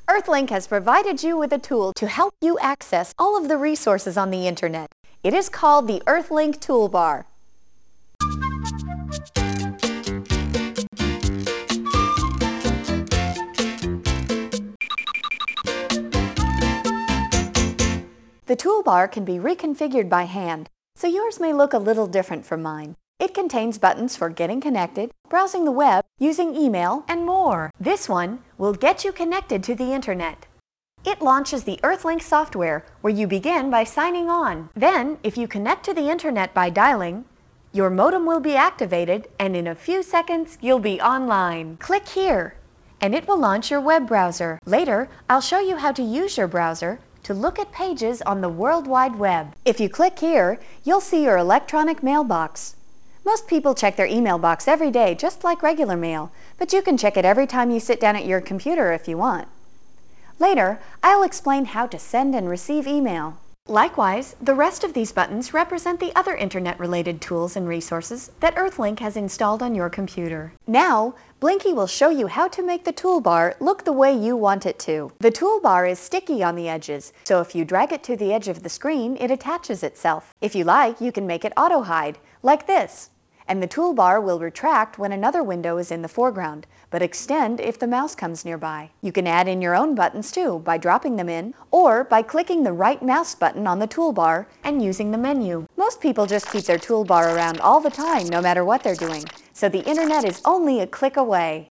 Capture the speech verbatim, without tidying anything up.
Earthlink has provided you with a tool to help you access all of the resources on the internet. It is called the Earthlink Toolbar. The toolbar can be reconfigured by hand, so yours may look a little different from mine. It contains buttons for getting connected, browsing the web, using email, and more. This one will get you connected to the internet. It launches the Earthlink software, where you begin by signing on. Then, if you connect to the internet by dialing, your modem will be activated, and in a few seconds, you'll be online. Click here, and it will launch your web browser. Later, I'll show you how to use your browser to look at pages on the World Wide Web. If you click here, you'll see your electronic mailbox. Most people check their email box every day, just like regular mail, but you can check it every time you sit down at your computer if you want. Later, I'll explain how to send and receive email. Likewise, the rest of these buttons represent the other internet-related tools and resources that Earthlink has installed on your computer. Now, Blinky will show you how to make the toolbar look the way you want it to. The toolbar is sticky on the edges, so if you drag it to the edge of the screen, it attaches itself. If you like, you can make it auto-hide, like this. And the toolbar will retract when another window is in the foreground, but extend if the mouse comes nearby. You can add in your own buttons too, by dropping them in, or by clicking the right mouse button on the toolbar and using the menu. Most people just keep their toolbar around all the time, no matter what they're doing, so the internet is only a click away.